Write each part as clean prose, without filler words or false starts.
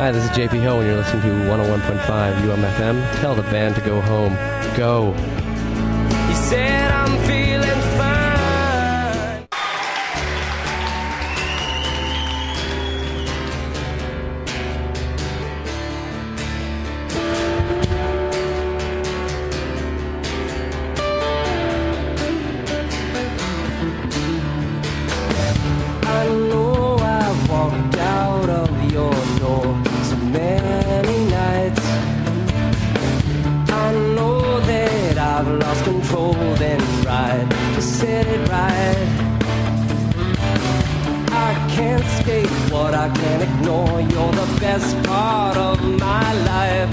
Hi, this is JP Hill, and you're listening to 101.5 UMFM. Tell the band to go home. Go. He said I'm feeling fine. I know I've walked out of your door so many nights. I know that I've lost control, then tried to set it right. I can't escape what I can't ignore. You're the best part of my life.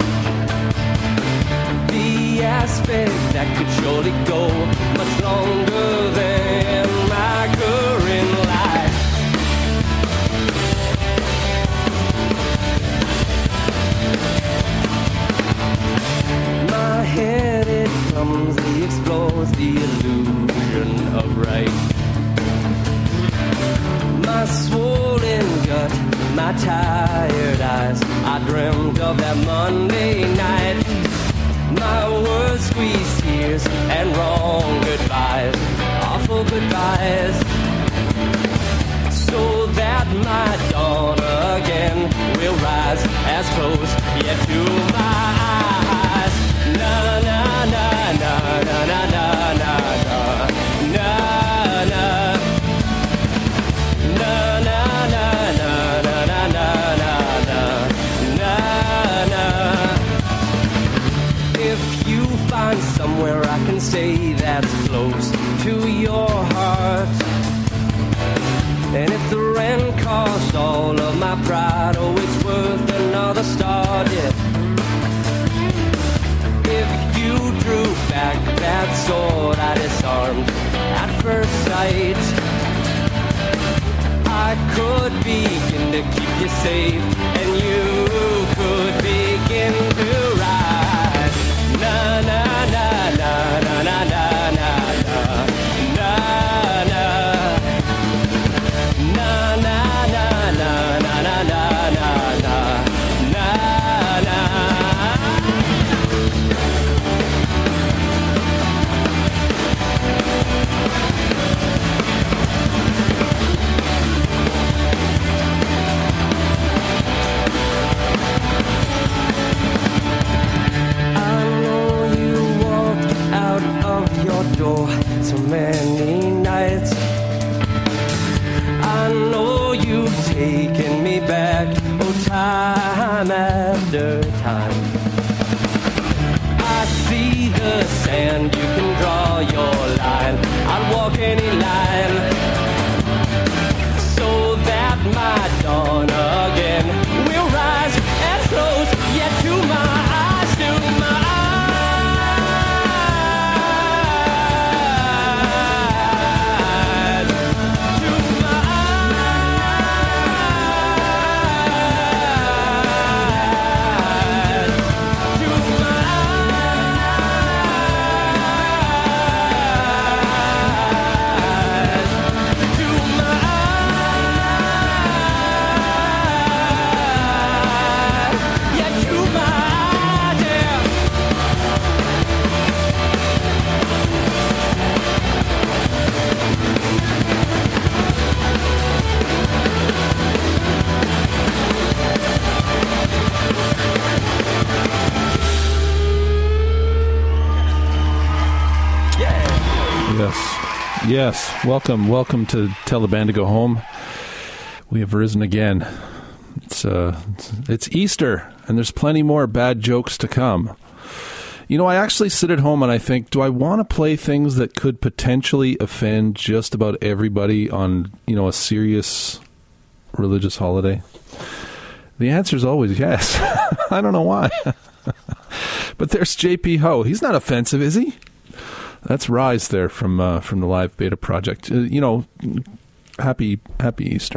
The aspect that could surely go much longer than my current life. My head, it clumsily explodes the illusion of right. My swollen gut, my tired eyes, I dreamt of that Monday night. My words squeeze tears and wrong goodbyes, awful goodbyes, so that my dawn again will rise as close yet to my eyes. Na na na na na na na na na na na. Na na na na na na na na na. If you find somewhere I can stay that's close to your heart, and if the rent costs all of my pride, oh, it's worth another start, yeah. If you drew back that sword I disarmed at first sight, I could begin to keep you safe, and you could begin to rise. Na na na na na na na na na na. Na na na na na na na na na na. I know you walked out of your door so many nights. I know you've taken me back, oh, time after time. I see the sand, you can draw your line, I'll walk any line, so that my dawn again will rise as close yet to my eyes, to my eyes. Yes. Welcome to Tell the Band to Go Home. We have risen again. It's Easter, and there's plenty more bad jokes to come. You know, I actually sit at home and I think, do I want to play things that could potentially offend just about everybody on, you know, a serious religious holiday? The answer is always yes. I don't know why. But there's JP Ho. He's not offensive, is he? That's Rise there from the Live Beta Project. Happy Easter.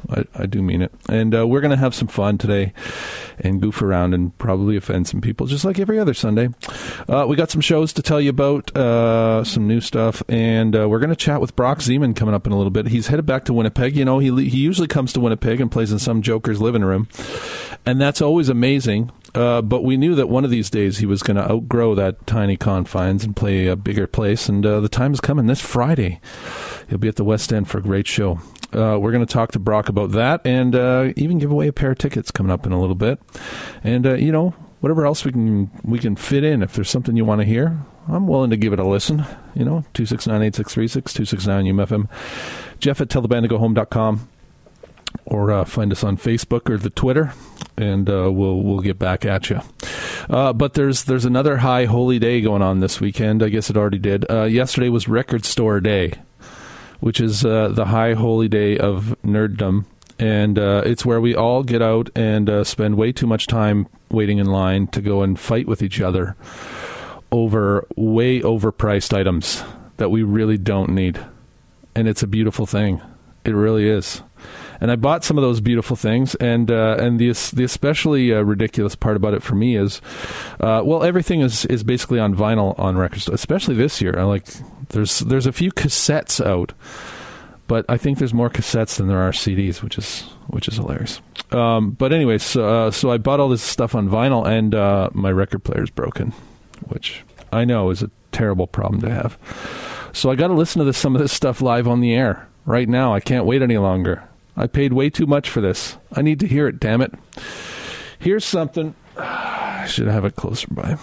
I do mean it. And we're going to have some fun today and goof around and probably offend some people, just like every other Sunday. We got some shows to tell you about, some new stuff, and we're going to chat with Brock Zeman coming up in a little bit. He's headed back to Winnipeg. You know, he usually comes to Winnipeg and plays in some joker's living room, and that's always amazing. But we knew that one of these days he was going to outgrow that tiny confines and play a bigger place, and the time is coming this Friday. He'll be at the West End for a great show. We're going to talk to Brock about that and even give away a pair of tickets coming up in a little bit. And, you know, whatever else we can fit in. If there's something you want to hear, I'm willing to give it a listen. You know, 269-8636, 269-UMFM. Jeff at tellthebanddtogohome.com. Or find us on Facebook or the Twitter, and we'll get back at you. But there's another high holy day going on this weekend. I guess it already did. Yesterday was Record Store Day, which is the high holy day of nerddom, and it's where we all get out and spend way too much time waiting in line to go and fight with each other over way overpriced items that we really don't need. And it's a beautiful thing. It really is. And I bought some of those beautiful things, and the especially ridiculous part about it for me is, everything is basically on vinyl on Record Store, especially this year. There's a few cassettes out, but I think there's more cassettes than there are CDs, which is hilarious. But anyway, so I bought all this stuff on vinyl, and my record player's broken, which I know is a terrible problem to have. So I got to listen to some of this stuff live on the air right now. I can't wait any longer. I paid way too much for this. I need to hear it, damn it. Here's something. I should have it closer by.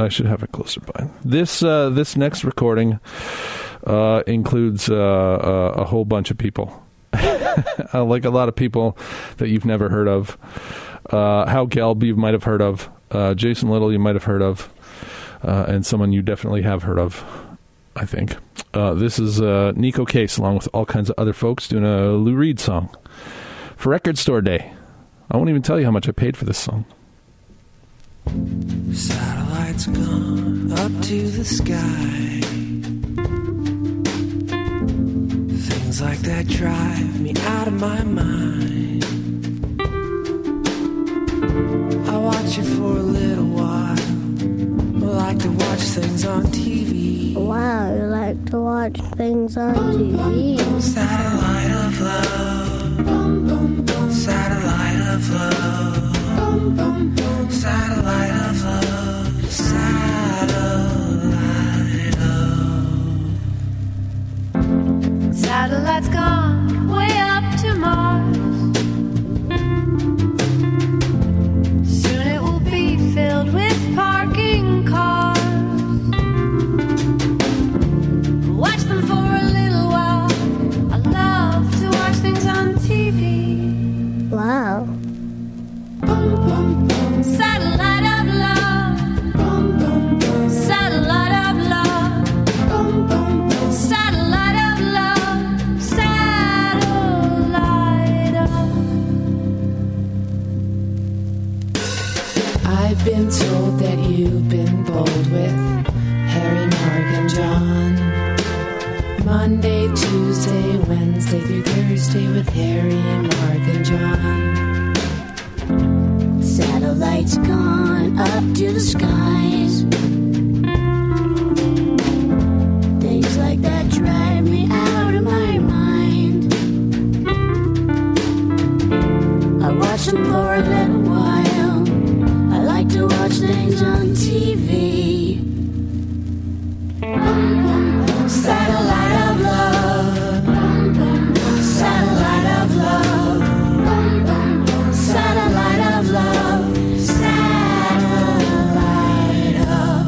This next recording includes a whole bunch of people. Like a lot of people that you've never heard of. Hal Gelb you might have heard of. Jason Little you might have heard of. And someone you definitely have heard of, I think. This is Nico Case, along with all kinds of other folks, doing a Lou Reed song for Record Store Day. I won't even tell you how much I paid for this song. Satellites gone up to the sky. Things like that drive me out of my mind. I watch it for a little while. I like to watch things on TV. Wow, you like to watch things on TV? Satellite of love. Satellite of love. Satellite of love. Satellite of. Satellites gone way up to Mars. Soon it will be filled with parking cars. Watch them for a little while. I love to watch things on TV. Wow. Satellite of love. Satellite of love. Satellite of love. Satellite of. I've been told that you've been bold with Harry, Mark, and John. Monday, Tuesday, Wednesday through Thursday with Harry, Mark, and John. Satellites gone up to the skies. Things like that drive me out of my mind. I watch them for a little while. I like to watch things on TV. Satellite of love. Satellite of love. Satellite of love. Satellite of.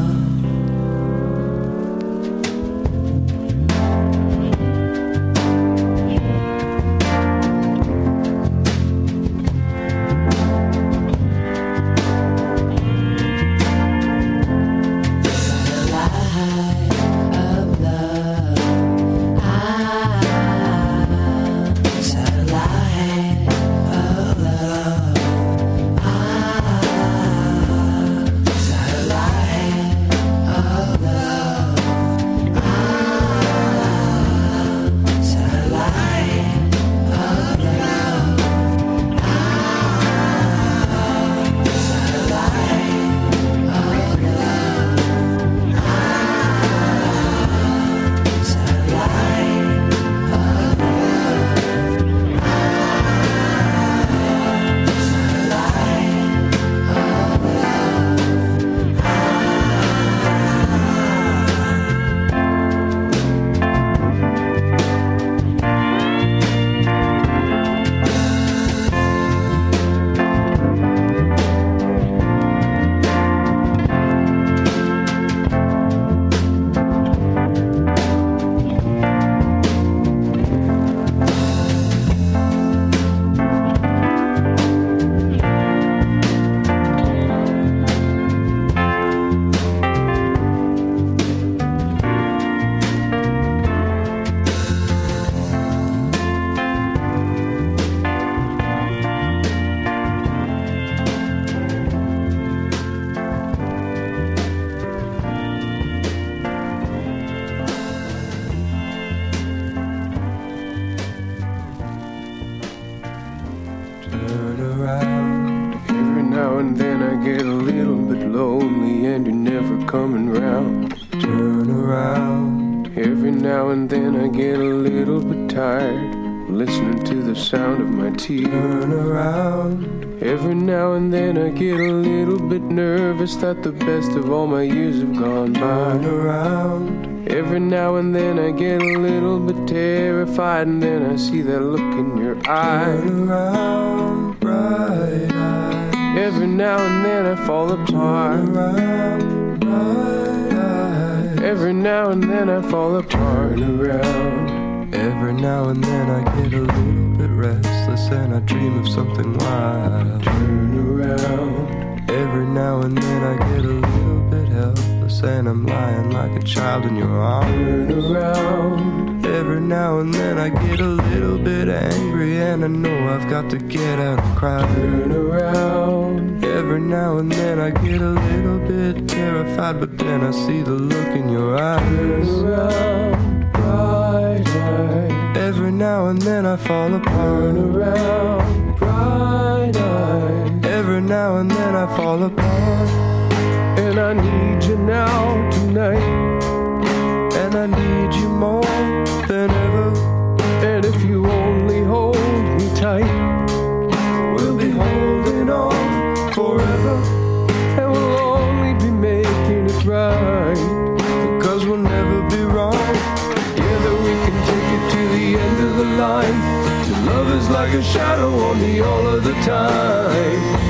coming round. Turn around. Every now and then I get a little bit tired, listening to the sound of my teeth. Turn around. Every now and then I get a little bit nervous that the best of all my years have gone by. Turn around. Every now and then I get a little bit terrified, and then I see that look in your eye. Turn around, bright eye. Every now and then I fall apart. Turn around, bright eye. Every now and then I fall apart. Turn around. Every now and then I get a little bit restless and I dream of something wild. Turn around. Every now and then I get a little bit helpless and I'm lying like a child in your arms. Turn around. Every now and then I get a little bit angry and I know I've got to get out and cry. Turn around. Every now and then I get a little bit terrified, but then I see the look in your eyes. Turn around, bright eye. Every now and then I fall apart. Turn around, bright eye. Every now and then I fall apart. And I need you now tonight. And I need you more than ever. And if you only hold me tight, we'll be holding on forever. And we'll only be making it right, because we'll never be wrong. Together we can take it to the end of the line. Your love is like a shadow on me all of the time.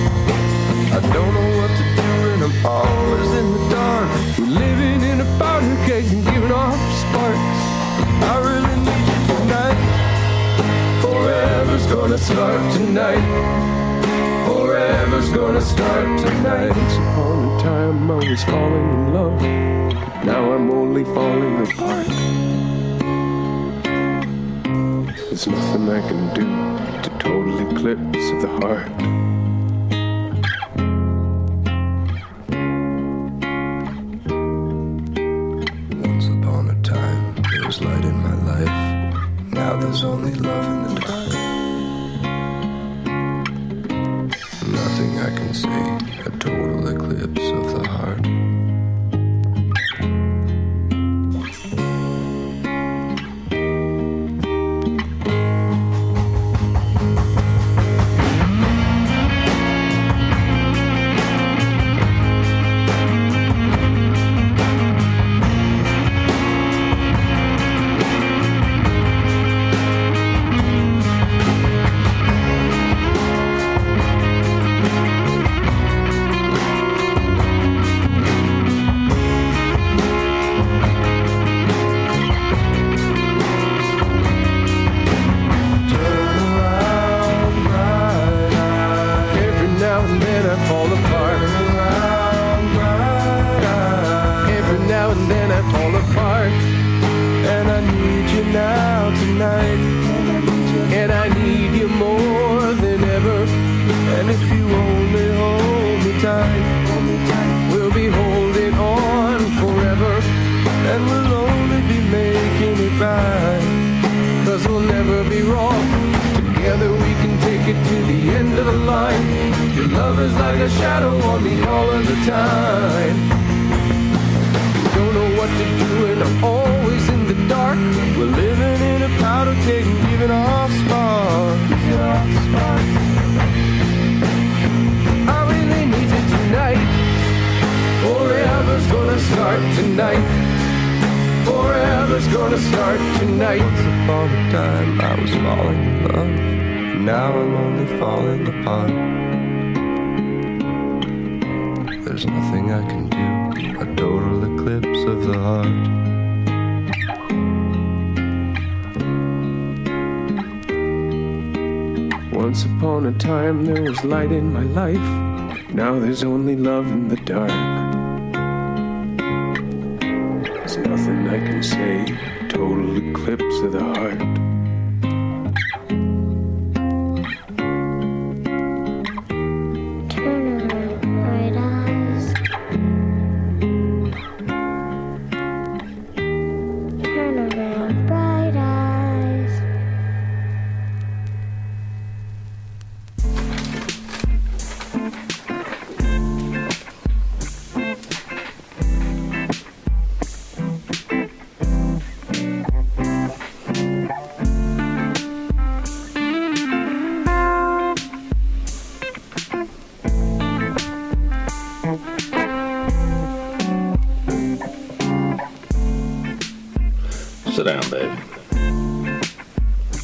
I don't know what to do and I'm always in the dark. We're living in a powder keg and giving off sparks. I really need you tonight. Forever's gonna start tonight. Forever's gonna start tonight. Once upon a time I was falling in love, but now I'm only falling apart. There's nothing I can do to total eclipse of the heart. Once upon a time there was light in my life. Now there's only love in the dark. Nothing I can say, a total eclipse of the heart. Once upon a time there was light in my life. Now there's only love in the dark. There's nothing I can say, total eclipse of the heart.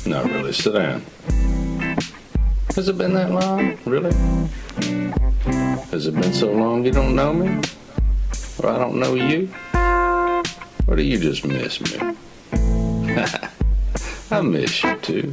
Not really. Sit down. Has it been that long? Really? Has it been so long you don't know me? Or I don't know you? Or do you just miss me? I miss you too.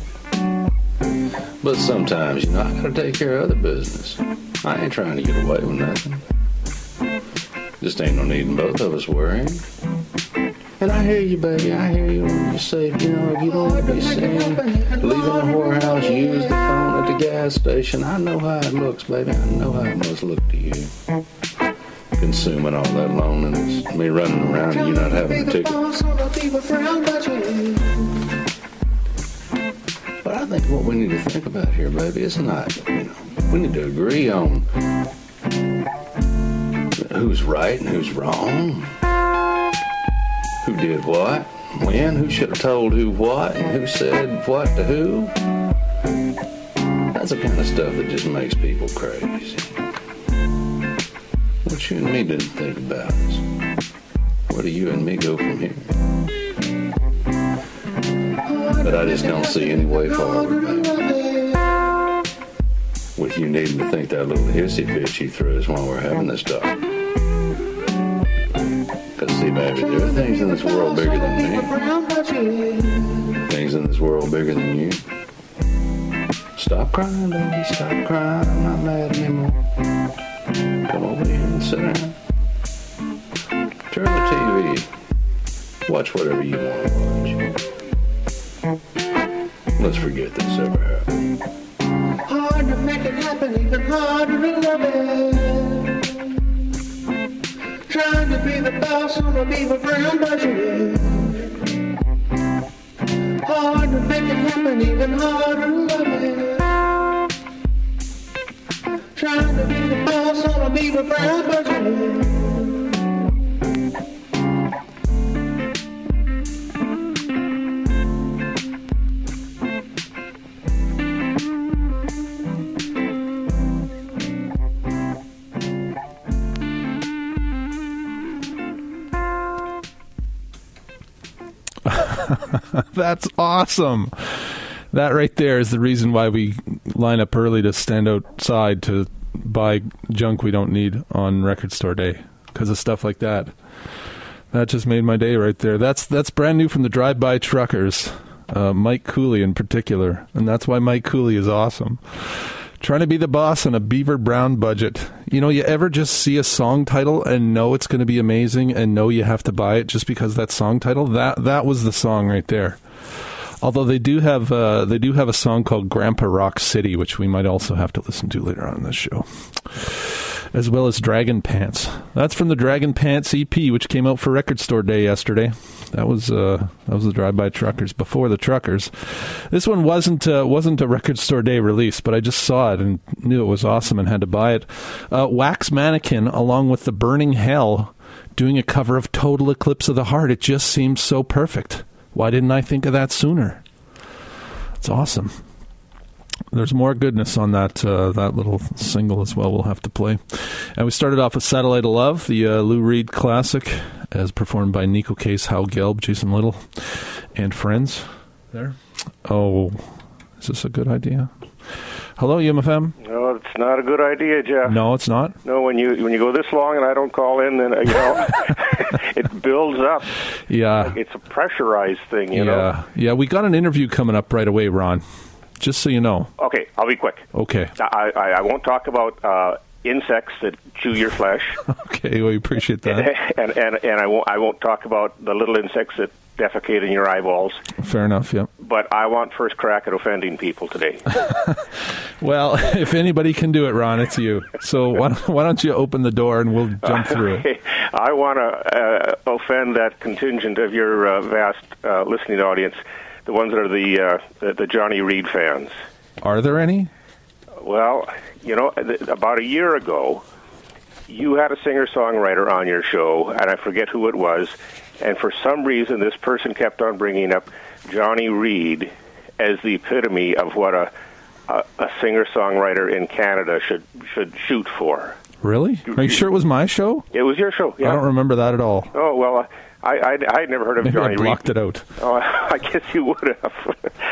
But sometimes, you know, I gotta take care of other business. I ain't trying to get away with nothing. Just ain't no need in both of us worrying. And I hear you, baby, I hear you when you say, you know, if you don't want to be seen leaving the whorehouse, use the phone at the gas station. I know how it looks, baby, I know how it must look to you. Consuming all that loneliness, me running around and you not having a ticket. But I think what we need to think about here, baby, is not, you know, we need to agree on who's right and who's wrong. Who did what, when, who should have told who what, and who said what to who. That's the kind of stuff that just makes people crazy. What you and me didn't think about is, where do you and me go from here? But I just don't see any way forward, baby. With you needing to think that little hissy fit you threw us while we're having this talk. Because, see, baby, there are things in this world bigger than me. Things in this world bigger than you. Stop crying, baby, stop crying. I'm not mad anymore. Come over here and sit down. Turn the TV. Watch whatever you want to watch. Let's forget this ever happened. Hard to make it happen, even harder to love it. Trying to be the boss on a beaver brown budget. Hard to make it happen, even harder to love it. Trying to be the boss on a beaver brown budget. That's awesome. That right there is the reason why we line up early to stand outside to buy junk we don't need on record store day, because of stuff like that. That just made my day right there. That's brand new from the Drive-By Truckers, Mike Cooley in particular, and that's why Mike Cooley is awesome. Trying to be the boss on a beaver brown budget. You know, you ever just see a song title and know it's going to be amazing and know you have to buy it just because that song title? That was the song right there. Although they do have a song called Grandpa Rock City, which we might also have to listen to later on in this show, as well as Dragon Pants. That's from the Dragon Pants EP, which came out for Record Store Day yesterday. That was the Drive-By Truckers before the Truckers. This one wasn't a Record Store Day release, but I just saw it and knew it was awesome and had to buy it. Wax Mannequin, along with the Burning Hell, doing a cover of Total Eclipse of the Heart. It just seems so perfect. Why didn't I think of that sooner? It's awesome. There's more goodness on that little single as well we'll have to play. And we started off with Satellite of Love, the Lou Reed classic, as performed by Nico Case, Hal Gelb, Jason Little, and friends. There. Oh, is this a good idea? Hello, UMFM. No, it's not a good idea, Jeff. No, it's not? No, when you go this long and I don't call in, then, you know, it builds up. Yeah. Like it's a pressurized thing, you know? Yeah, we got an interview coming up right away, Ron. Just so you know. Okay, I'll be quick. Okay. I won't talk about insects that chew your flesh. Okay, we appreciate that. and I won't talk about the little insects that defecate in your eyeballs. Fair enough, yeah. But I want first crack at offending people today. Well, if anybody can do it, Ron, it's you. So why don't you open the door and we'll jump through it. I want to offend that contingent of your vast listening audience, the ones that are the Johnny Reed fans. Are there any? Well, you know, about a year ago, you had a singer-songwriter on your show, and I forget who it was, and for some reason this person kept on bringing up Johnny Reed as the epitome of what a singer-songwriter in Canada should shoot for. Really? Are you sure it was my show? It was your show, yeah. I don't remember that at all. Oh, well, I had never heard of Maybe Johnny I blocked Reed. it out. Oh, I guess you would have.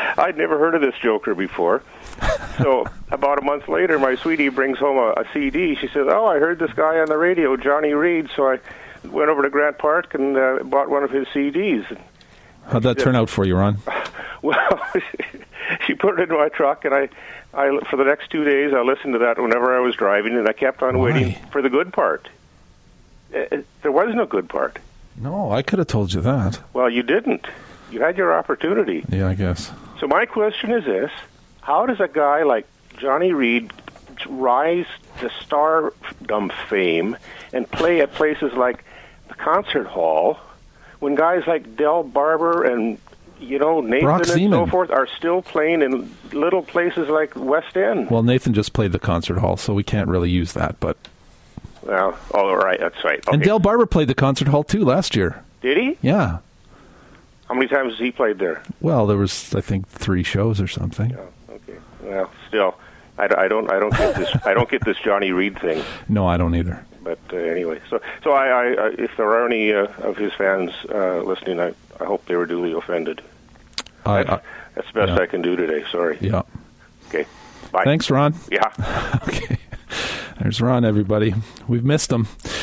I'd never heard of this joker before. So about a month later, my sweetie brings home a CD. She says, "Oh, I heard this guy on the radio, Johnny Reed." So I went over to Grant Park and bought one of his CDs. How'd that turn out for you, Ron? Well, she put it in my truck, and I for the next 2 days, I listened to that whenever I was driving, and I kept on waiting for the good part. There was no good part. No, I could have told you that. Well, you didn't. You had your opportunity. Yeah, I guess. So my question is this: how does a guy like Johnny Reed rise to stardom fame and play at places like the Concert Hall when guys like Del Barber and Nathan Brock and Seaman. so forth are still playing in little places like West End? Well, Nathan just played the Concert Hall, so we can't really use that. But Well, all right, that's right. Okay. And Del Barber played the Concert Hall too last year. Did he? Yeah. How many times has he played there? Well, there was, I think, 3 shows or something. Oh, okay. Well, still, I don't get this. I don't get this Johnny Reed thing. No, I don't either. But anyway, so I if there are any of his fans listening, I hope they were duly offended. That's the best I can do today. Sorry. Yeah. Okay. Bye. Thanks, Ron. Yeah. Okay. There's Ron, everybody. We've missed him.